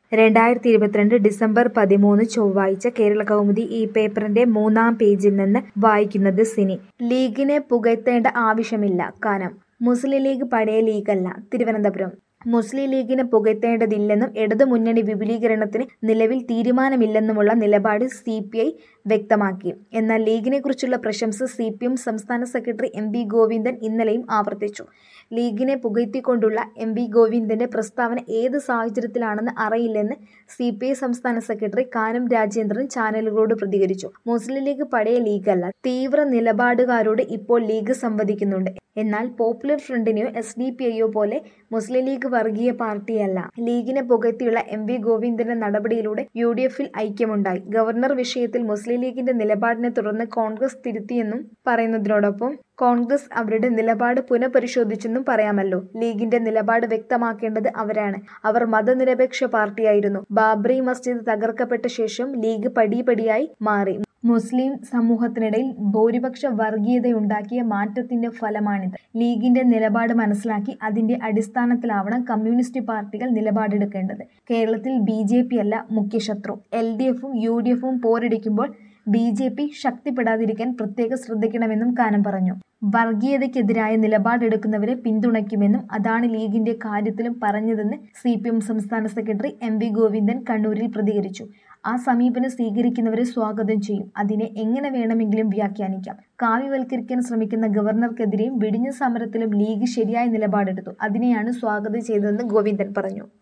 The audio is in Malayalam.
2022 ഡിസംബർ 13 ചൊവ്വാഴ്ച കേരളകൗമുദി ഈ പേപ്പറിന്റെ 3-ാം പേജിൽ നിന്ന് വായിക്കുന്നത് സിനി. ലീഗിനെ പുകഴ്ത്തേണ്ട ആവശ്യമില്ല കാനം. മുസ്ലിം ലീഗ് പഴയ ലീഗല്ല. തിരുവനന്തപുരം. മുസ്ലിം ലീഗിനെ പുകഴ്ത്തേണ്ടതില്ലെന്നും ഇടതുമുന്നണി വിപുലീകരണത്തിന് നിലവിൽ തീരുമാനമില്ലെന്നുമുള്ള നിലപാട് സിപിഐ വ്യക്തമാക്കി. എന്നാൽ ലീഗിനെക്കുറിച്ചുള്ള പ്രശംസ സിപിഎം സംസ്ഥാന സെക്രട്ടറി എം.വി. ഗോവിന്ദൻ ഇന്നലെയും ആവർത്തിച്ചു. ലീഗിനെ പുകഴ്ത്തിക്കൊണ്ടുള്ള എം.വി. ഗോവിന്ദന്റെ പ്രസ്താവന ഏത് സാഹചര്യത്തിലാണെന്ന് അറിയില്ലെന്ന് സിപിഐ സംസ്ഥാന സെക്രട്ടറി കാനം രാജേന്ദ്രൻ ചാനലുകളോട് പ്രതികരിച്ചു. മുസ്ലിം ലീഗ് പഴയ ലീഗല്ല. തീവ്ര നിലപാടുകാരോട് ഇപ്പോൾ ലീഗ് സംവദിക്കുന്നുണ്ട്. എന്നാൽ പോപ്പുലർ ഫ്രണ്ടിനെയോ എസ്.ഡി.പി.ഐയോ പോലെ മുസ്ലിം ലീഗ് വർഗീയ പാർട്ടിയല്ല. ലീഗിനെ പുകഴ്ത്തിയുള്ള എം.വി. ഗോവിന്ദന്റെ നടപടിയിലൂടെ യു.ഡി.എഫിൽ ഐക്യമുണ്ടായി. ഗവർണർ വിഷയത്തിൽ മുസ്ലിം ലീഗിന്റെ നിലപാടിനെ തുടർന്ന് കോൺഗ്രസ് തിരുത്തിയെന്നും പറയുന്നതിനോടൊപ്പം കോൺഗ്രസ് അവരുടെ നിലപാട് പുനഃപരിശോധിച്ചെന്നും പറയാമല്ലോ. ലീഗിന്റെ നിലപാട് വ്യക്തമാക്കേണ്ടത് അവരാണ്. അവർ മതനിരപേക്ഷ പാർട്ടിയായിരുന്നു. ബാബറി മസ്ജിദ് തകർക്കപ്പെട്ട ശേഷം ലീഗ് പടിപടിയായി മാറി. മുസ്ലിം സമൂഹത്തിനിടയിൽ ഭൂരിപക്ഷ വർഗീയതയുണ്ടാക്കിയ മാറ്റത്തിന്റെ ഫലമാണിത്. ലീഗിന്റെ നിലപാട് മനസ്സിലാക്കി അതിന്റെ അടിസ്ഥാനത്തിലാവണം കമ്മ്യൂണിസ്റ്റ് പാർട്ടികൾ നിലപാടെടുക്കേണ്ടത്. കേരളത്തിൽ ബി.ജെ.പി. അല്ല മുഖ്യശത്രു. എൽ.ഡി.എഫും യു.ഡി.എഫും പോരടിക്കുമ്പോൾ ബി.ജെ.പി. ശക്തിപ്പെടാതിരിക്കാൻ പ്രത്യേകം ശ്രദ്ധിക്കണമെന്നും കാനം പറഞ്ഞു. വർഗീയതയ്ക്കെതിരായ നിലപാടെടുക്കുന്നവരെ പിന്തുണയ്ക്കുമെന്നും അതാണ് ലീഗിന്റെ കാര്യത്തിലും പറഞ്ഞതെന്ന് സിപിഎം സംസ്ഥാന സെക്രട്ടറി എം.വി. ഗോവിന്ദൻ കണ്ണൂരിൽ പ്രതികരിച്ചു. ആ സമീപനം സ്വീകരിക്കുന്നവരെ സ്വാഗതം ചെയ്യും. അതിനെ എങ്ങനെ വേണമെങ്കിലും വ്യാഖ്യാനിക്കാം. കാവ്യവൽക്കരിക്കാൻ ശ്രമിക്കുന്ന ഗവർണർക്കെതിരെയും വെടിഞ്ഞ സമരത്തിലും ലീഗ് ശരിയായ നിലപാടെടുത്തു. അതിനെയാണ് സ്വാഗതം ചെയ്തതെന്ന് ഗോവിന്ദൻ പറഞ്ഞു.